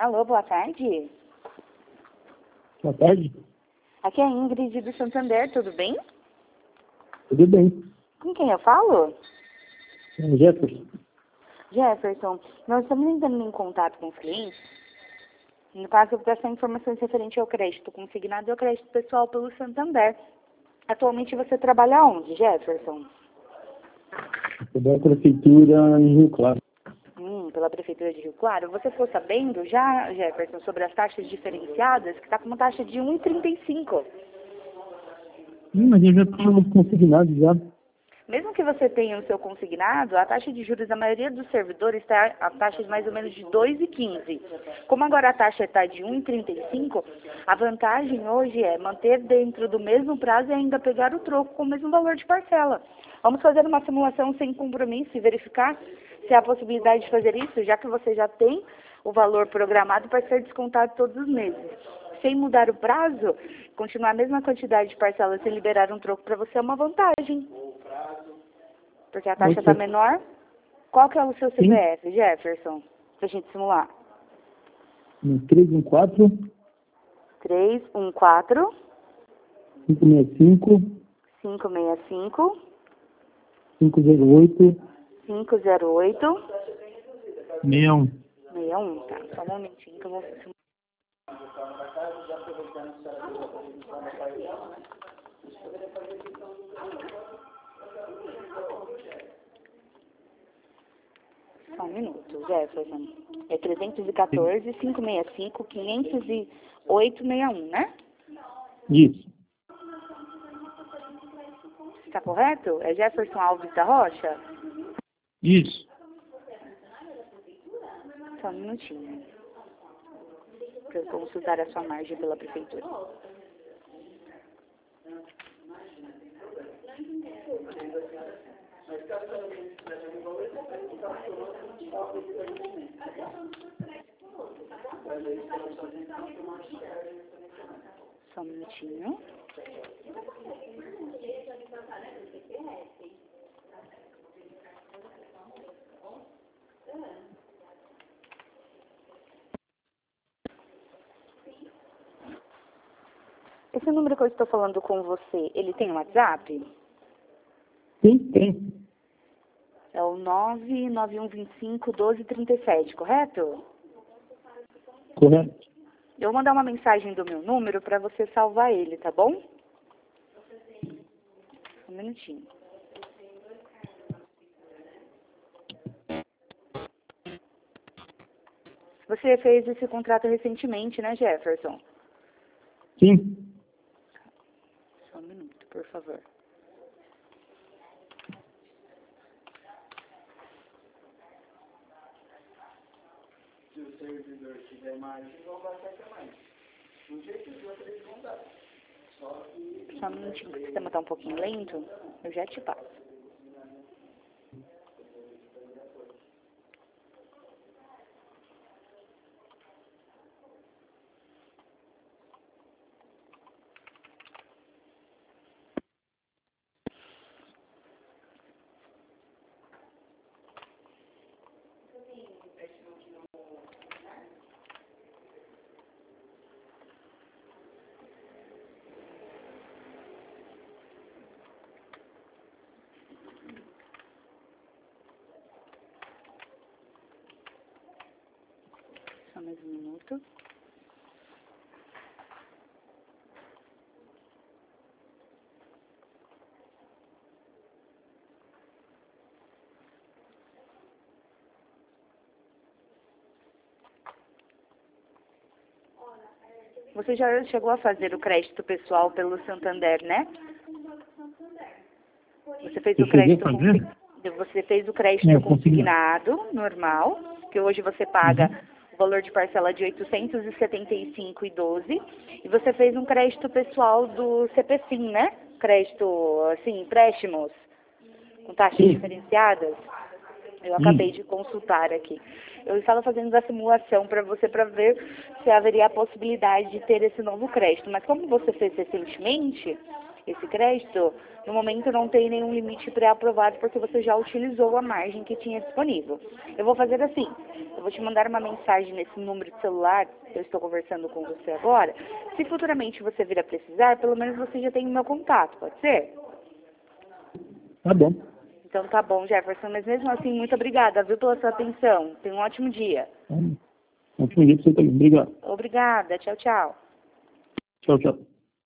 Alô, boa tarde. Boa tarde. Aqui é a Ingrid do Santander, tudo bem? Tudo bem. Com quem eu falo? Jefferson. Jefferson, nós estamos entrando em contato com os clientes. No caso, para passar informações referentes ao crédito consignado e ao crédito pessoal pelo Santander. Atualmente você trabalha onde, Jefferson? Da prefeitura em Rio Claro. Pela Prefeitura de Rio Claro. Você ficou sabendo já, Jefferson, sobre as taxas diferenciadas, que está com uma taxa de 1,35. Mas eu já tenho consignado já. Mesmo que você tenha o seu consignado, a taxa de juros da maioria dos servidores está a taxa de mais ou menos de 2,15. Como agora a taxa está de 1,35, a vantagem hoje é manter dentro do mesmo prazo e ainda pegar o troco com o mesmo valor de parcela. Vamos fazer uma simulação sem compromisso e verificar se há a possibilidade de fazer isso, já que você já tem o valor programado para ser descontado todos os meses. Sem mudar o prazo, continuar a mesma quantidade de parcelas sem liberar um troco para você é uma vantagem. Porque a taxa está menor. Qual que é o seu CPF, Jefferson? Pra gente simular. 314 314 565 565 508 508 61. 61. Tá, só um momentinho que eu vou simular. Só um minuto, Jefferson. É 314 565 508 61, né? Isso. Está correto? É Jefferson Alves da Rocha? Isso. Só um minutinho. Para eu consultar a sua margem pela prefeitura. Só um minutinho. Esse número que eu estou falando com você, ele tem um WhatsApp? Sim, tem. É o 991251237, correto? Correto. Eu vou mandar uma mensagem do meu número para você salvar ele, tá bom? Um minutinho. Você fez esse contrato recentemente, né, Jefferson? Sim. Só um minuto, por favor. Se o servidor tiver margem, vão bater até mais. Do jeito que vocês vão dar. Só que... Só um minutinho, se o sistema está um pouquinho lento, eu já te passo. Só mais um minuto. Você já chegou a fazer o crédito pessoal pelo Santander, né? Você fez o crédito Você fez o crédito consignado, normal, que hoje você paga o valor de parcela de R$ 875,12. E você fez um crédito pessoal do CPFIM, né? Crédito, assim, empréstimos com taxas diferenciadas. Eu acabei de consultar aqui. Eu estava fazendo a simulação para você, para ver se haveria a possibilidade de ter esse novo crédito. Mas como você fez recentemente, Esse crédito, no momento, não tem nenhum limite pré-aprovado porque você já utilizou a margem que tinha disponível. Eu vou fazer assim, eu vou te mandar uma mensagem nesse número de celular que eu estou conversando com você agora. Se futuramente você vir a precisar, pelo menos você já tem o meu contato, pode ser? Tá bom. Então tá bom, Jefferson, mas mesmo assim, muito obrigada, viu, pela sua atenção. Tenha um ótimo dia. Ótimo dia pra você também. Obrigado. Obrigada, tchau, tchau. Tchau, tchau.